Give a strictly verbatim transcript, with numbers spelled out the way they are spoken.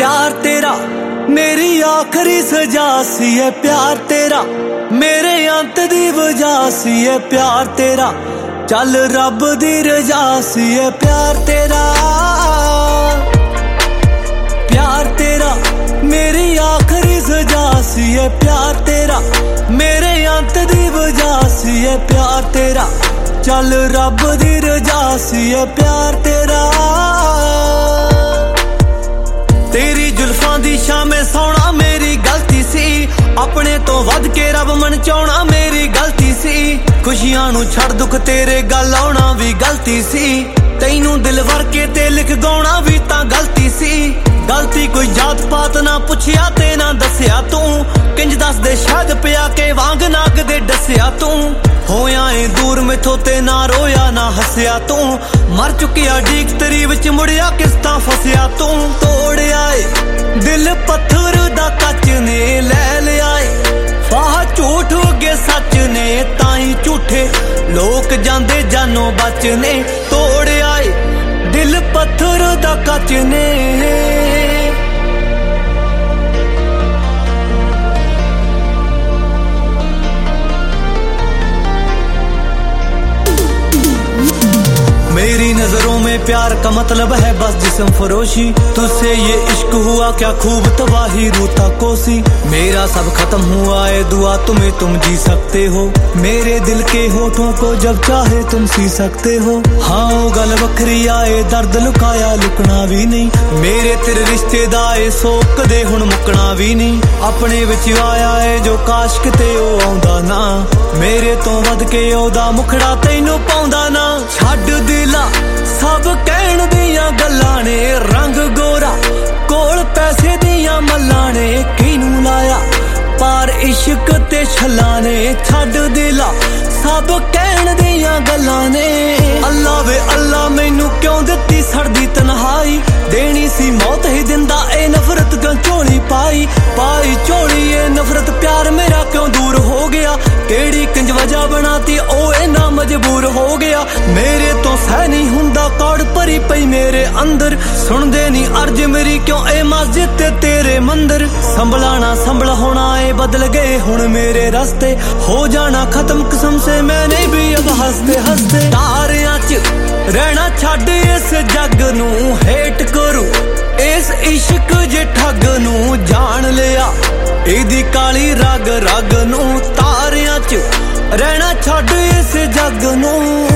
प्यार तेरा मेरी आखिरी सजा सी है, प्यार तेरा मेरे अंत दी वजह सी है, प्यार तेरा चल रब दी रजा सी है, प्यार तेरा प्यार तेरा मेरी आखिरी सजा सी है, प्यार तेरा मेरे अंत दी वजह सी है, प्यार तेरा चल रब दी रजा सी है, प्यार तेरा तेरी जुल्फां दी शामे सोना मेरी गलती सी, अपने तो वध के रब मन चाहना मेरी गलती सी, खुशियां नू छड़ दुख तेरे गल आउणा भी गलती सी, तैनू दिल भर के ते लिख गाउणा भी तां गलती सी, गलती कोई जात पात ना पुछया ते ना दस्या तू, किंज दस दे शायद पिया के वांग नाग दे डस्या तू, होया ए दूर मैथों ते ना रोया ना हस्या तू, मर चुकिया डीक तेरी विच मुड़िया किस तां फसया तू, तोड़िया ए दिल पत्थर दा कच ने ले लिया ए, फाह झूठ उगे सच ने ताई झूठे लोक जांदे जानो बचने, तोड़िया ए दिल पत्थर दा कच ने। मेरी नजरों में प्यार का मतलब है बस जिस्म फरोशी, तुझसे ये इश्क हुआ क्या खूब तबाही रूता कोसी, मेरा सब खत्म हुआ है दुआ तुम्हें तुम जी सकते हो, मेरे दिल के होठों को जब चाहे तुम सी सकते हो, हाँ ओ गल वखरी आए दर्द लुकाया लुकना भी नहीं, मेरे तेरे रिश्ते दा ए सोक दे हुण मुकना भी नहीं, अपने विच आया है जो काश किते ओ आउंदा ना, मेरे तो वध के ओदा मुखड़ा तैनू पाउंदा ना, छड्ड दिला सब कहण दियां गल्लां ने, रंग गोरा कोल पैसे दियां मल्लां ने, किनू लाया पार इश्क ते छल्लां ने, छड्ड दिला सब कहण दियां गल्लां ने, अल्लाह वे अल्लाह मैनू क्यों दित्ती सड़दी तन्हाई, देनी सी मौत ही दिंदा ए नफरत क्यों झोली पाई, पाई झोली ए नफरत प्यार मेरा क्यों दूर हो गया, केड़ी किंज वजह बनाती ओ इना मजबूर हो गया, मेरे तो सह नहीं हुंदा कौड़ भरी पई मेरे अंदर, सुनदे नहीं अर्ज मेरी क्यों ए मस्जिद ते तेरे मंदिर, संभलाना संभल होना ए बदल गए हुण मेरे रास्ते, हो जाना खत्म कसम से मैंने भी अब हंसते हंसते, तारियां च रहना छड्ड इस जग नू, हेट करू इस इश्क जे ठग नू, जान लिया इदी काली रग रग नू, तारियां च रहना छड्ड इस जग नू।